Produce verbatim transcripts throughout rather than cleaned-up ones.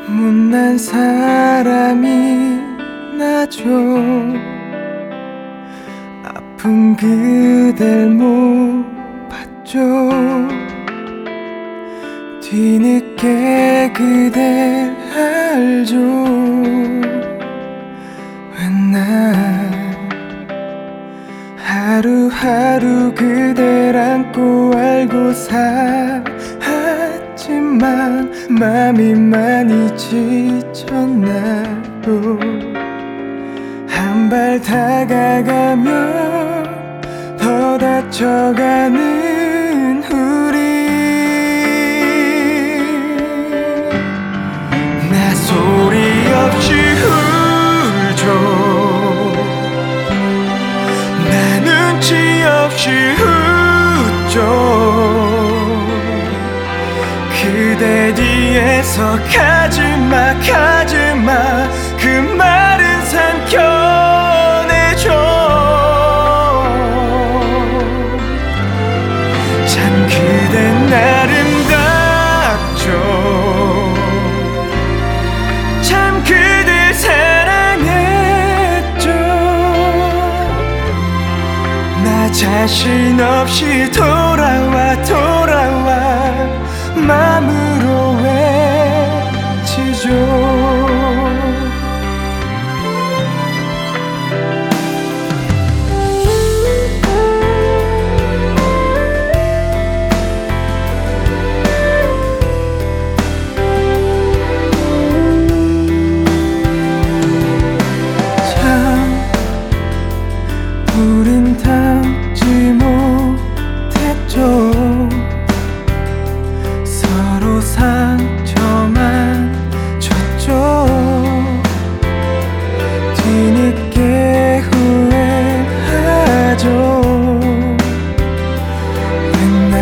못난 사람이 나죠. 아픈 그댈 못 봤죠. 뒤늦게 그댈 알죠. 왜 난 하루하루 그댈 안고 알고 살았지만 맘이 많이 지쳤나요. 한 발 다가가면 더 다쳐가는 우리. 나 소리 없이 울죠. 나 눈치 없이 웃죠. 그대 뒤에서 가지마 가지마 그 말은 삼켜내줘. 참 그댄 아름답죠. 참 그댈 사랑했죠. 나 자신 없이 돌아와 돌아와 마음으로 외치죠. 우린 닮지 못했죠. 서로 상처만 줬죠. 뒤늦게 후회하죠. 왜 난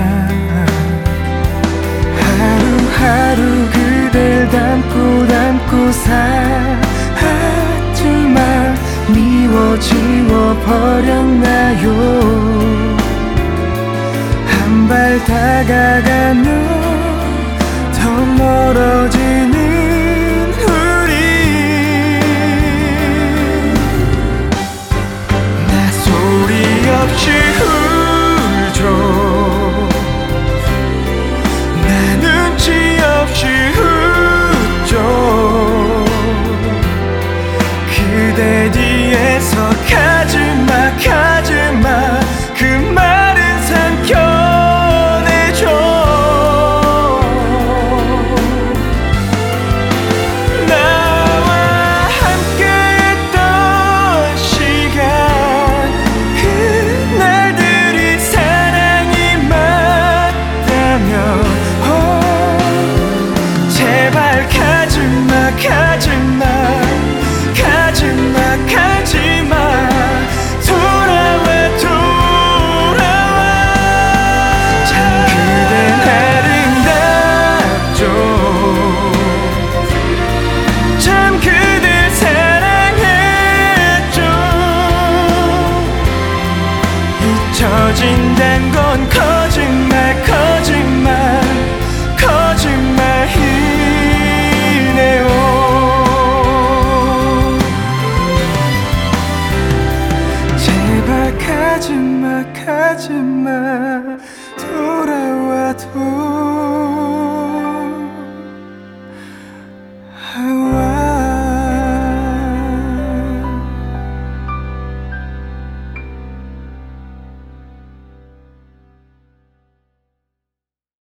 하루하루 그댈 닮고 닮고 살았지만 미워 지워버렸나요. 한 발 다가가면 더 멀어지는 우리. 나 소리 없이 울죠. 나 눈치 없이 웃죠. 그대 뒤에서 가지마 가지마 그 말은 삼켜내줘. 나와 함께했던 시간 그날들이 사랑이 맞다면 oh, 제발 가지마 가지마 가지마 가지마 돌아와 돌아와. 참 그댄 아름답죠. 참 그댈 사랑했죠. 잊혀진단 건 거짓말 거짓말 거짓말이네요. 가지마 가지마 돌아와 돌아와.